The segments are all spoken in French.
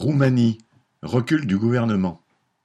Roumanie, recul du gouvernement.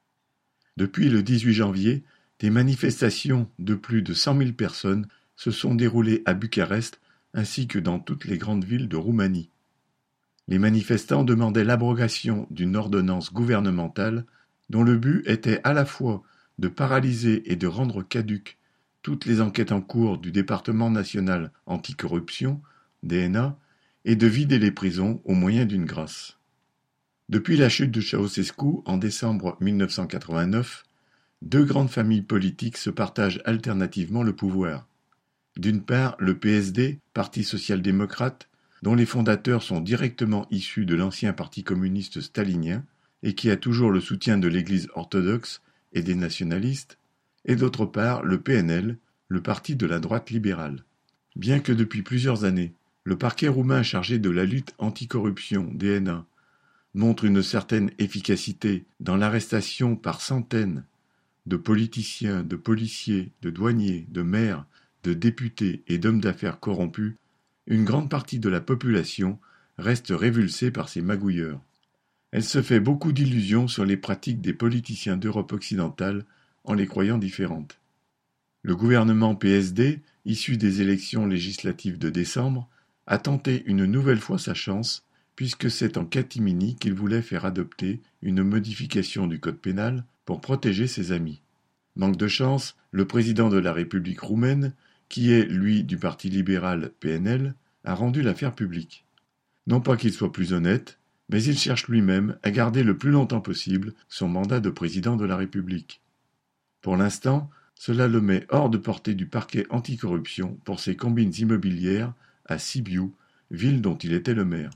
Depuis le 18 janvier, des manifestations de plus de 100 000 personnes se sont déroulées à Bucarest ainsi que dans toutes les grandes villes de Roumanie. Les manifestants demandaient l'abrogation d'une ordonnance gouvernementale dont le but était à la fois de paralyser et de rendre caduques toutes les enquêtes en cours du département national anticorruption, DNA, et de vider les prisons au moyen d'une grâce. Depuis la chute de Ceausescu en décembre 1989, deux grandes familles politiques se partagent alternativement le pouvoir. D'une part, le PSD, Parti social-démocrate, dont les fondateurs sont directement issus de l'ancien parti communiste stalinien et qui a toujours le soutien de l'Église orthodoxe et des nationalistes, et d'autre part le PNL, le parti de la droite libérale. Bien que depuis plusieurs années, le parquet roumain chargé de la lutte anticorruption, DNA, montre une certaine efficacité dans l'arrestation par centaines de politiciens, de policiers, de douaniers, de maires, de députés et d'hommes d'affaires corrompus, une grande partie de la population reste révulsée par ces magouilleurs. Elle se fait beaucoup d'illusions sur les pratiques des politiciens d'Europe occidentale en les croyant différentes. Le gouvernement PSD, issu des élections législatives de décembre, a tenté une nouvelle fois sa chance, puisque c'est en catimini qu'il voulait faire adopter une modification du code pénal pour protéger ses amis. Manque de chance, le président de la République roumaine, qui est, lui, du parti libéral PNL, a rendu l'affaire publique. Non pas qu'il soit plus honnête, mais il cherche lui-même à garder le plus longtemps possible son mandat de président de la République. Pour l'instant, cela le met hors de portée du parquet anticorruption pour ses combines immobilières à Sibiu, ville dont il était le maire.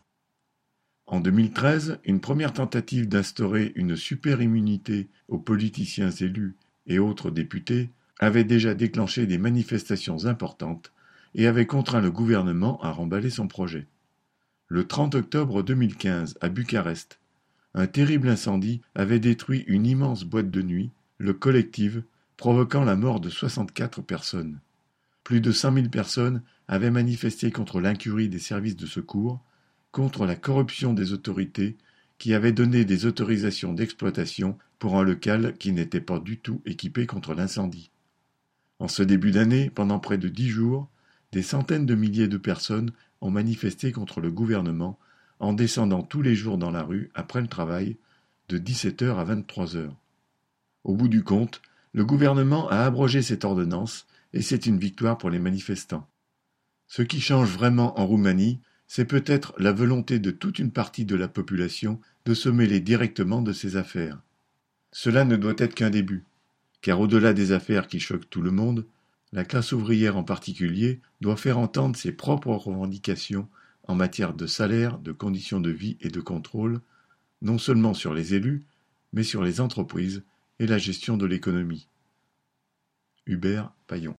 En 2013, une première tentative d'instaurer une super-immunité aux politiciens élus et autres députés avait déjà déclenché des manifestations importantes et avait contraint le gouvernement à remballer son projet. Le 30 octobre 2015, à Bucarest, un terrible incendie avait détruit une immense boîte de nuit, le Collective, provoquant la mort de 64 personnes. Plus de 100 000 personnes avaient manifesté contre l'incurie des services de secours, contre la corruption des autorités qui avaient donné des autorisations d'exploitation pour un local qui n'était pas du tout équipé contre l'incendie. En ce début d'année, pendant près de 10 jours, des centaines de milliers de personnes ont manifesté contre le gouvernement en descendant tous les jours dans la rue après le travail, de 17h à 23h. Au bout du compte, le gouvernement a abrogé cette ordonnance et c'est une victoire pour les manifestants. Ce qui change vraiment en Roumanie, c'est peut-être la volonté de toute une partie de la population de se mêler directement de ces affaires. Cela ne doit être qu'un début, car au-delà des affaires qui choquent tout le monde, la classe ouvrière en particulier doit faire entendre ses propres revendications en matière de salaire, de conditions de vie et de contrôle, non seulement sur les élus, mais sur les entreprises et la gestion de l'économie. Hubert Paillon.